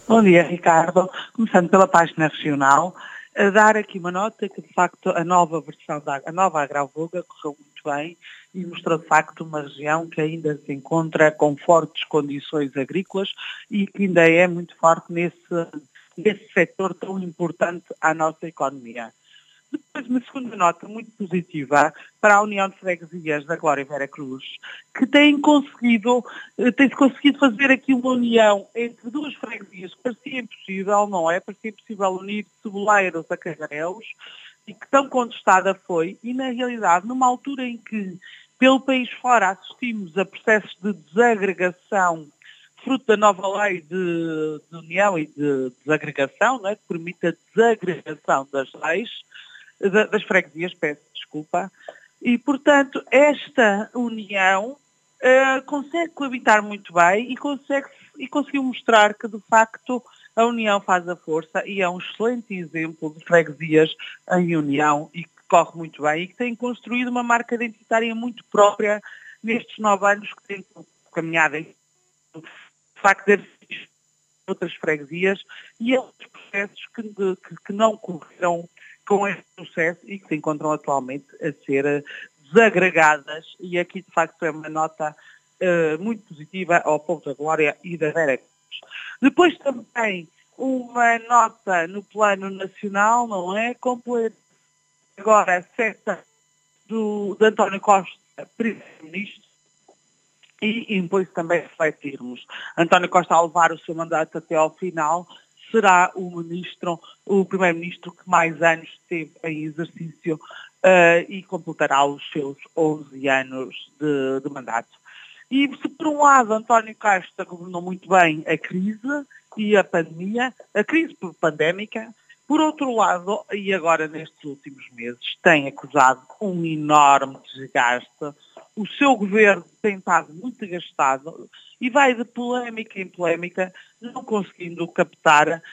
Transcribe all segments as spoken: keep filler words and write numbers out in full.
Bom dia, Ricardo. Começando pela página regional, a dar aqui uma nota que, de facto, a nova versão da a nova Agrovoga correu muito bem e mostrou, de facto, uma região que ainda se encontra com fortes condições agrícolas e que ainda é muito forte nesse, nesse setor tão importante à nossa economia. Depois, uma segunda nota muito positiva para a União de Freguesias da Glória Vera Cruz, que tem conseguido, tem-se conseguido fazer aqui uma união entre duas freguesias que parecia impossível, não é? Parecia impossível unir Ceboleiros a Carreus, e que tão contestada foi, e na realidade, numa altura em que, pelo país fora, assistimos a processos de desagregação fruto da nova lei de, de união e de desagregação, não é? Que permite a desagregação das leis, das freguesias, peço desculpa, e, portanto, esta união uh, consegue coabitar muito bem e, consegue, e conseguiu mostrar que, de facto, a união faz a força e é um excelente exemplo de freguesias em união e que corre muito bem e que tem construído uma marca identitária muito própria nestes nove anos que tem caminhado em de facto de outras freguesias e outros processos que, que, que não correram com este processo e que se encontram atualmente a ser desagregadas, e aqui de facto é uma nota uh, muito positiva ao povo da Glória e da Vera Cruz. Depois também uma nota no plano nacional, não é? Completa agora a seta do, de António Costa, primeiro-ministro, e impõe-se também refletirmos. António Costa, ao levar o seu mandato até ao final, será o ministro, o primeiro-ministro que mais anos esteve em exercício uh, e completará os seus onze anos de, de mandato. E se por um lado António Costa governou muito bem a crise e a pandemia, a crise pandémica, por outro lado, e agora nestes últimos meses, tem acusado um enorme desgaste. O seu governo tem estado muito gastado e vai de polémica em polémica, não conseguindo captar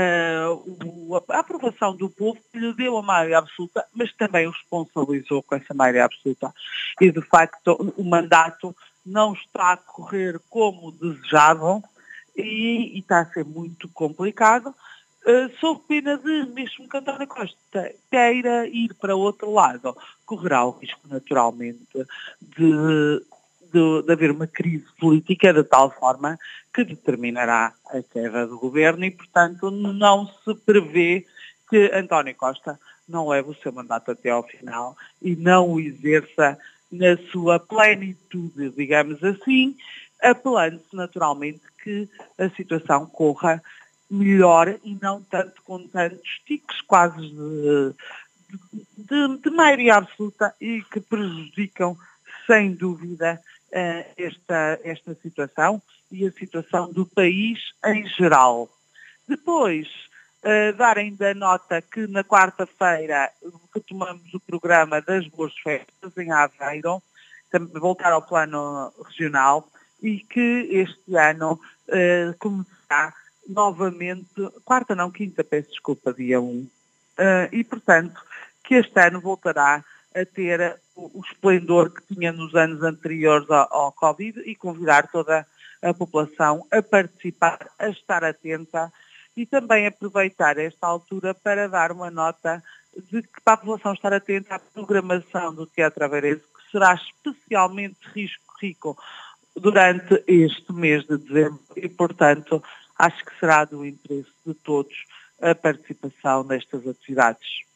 uh, a aprovação do povo, que lhe deu a maioria absoluta, mas também o responsabilizou com essa maioria absoluta. E, de facto, o mandato não está a correr como desejavam e, e está a ser muito complicado. Uh, sob pena de, mesmo que António Costa queira ir para outro lado, correrá o risco naturalmente de, de, de haver uma crise política de tal forma que determinará a queda do governo e, portanto, não se prevê que António Costa não leve o seu mandato até ao final e não o exerça na sua plenitude, digamos assim, apelando-se naturalmente que a situação corra melhor e não tanto com tantos tiques quase de, de, de maioria absoluta e que prejudicam sem dúvida esta, esta situação e a situação do país em geral. Depois, uh, dar ainda nota que na quarta-feira retomamos o programa das Boas Festas em Aveiro, voltar ao plano regional e que este ano uh, começará novamente, quarta não, quinta, peço desculpa, dia um, uh, e portanto que este ano voltará a ter o, o esplendor que tinha nos anos anteriores ao, ao Covid e convidar toda a população a participar, a estar atenta e também aproveitar esta altura para dar uma nota de que para a população estar atenta à programação do Teatro Aveirense, que será especialmente risco, rico durante este mês de dezembro e, portanto, acho que será do interesse de todos a participação nestas atividades.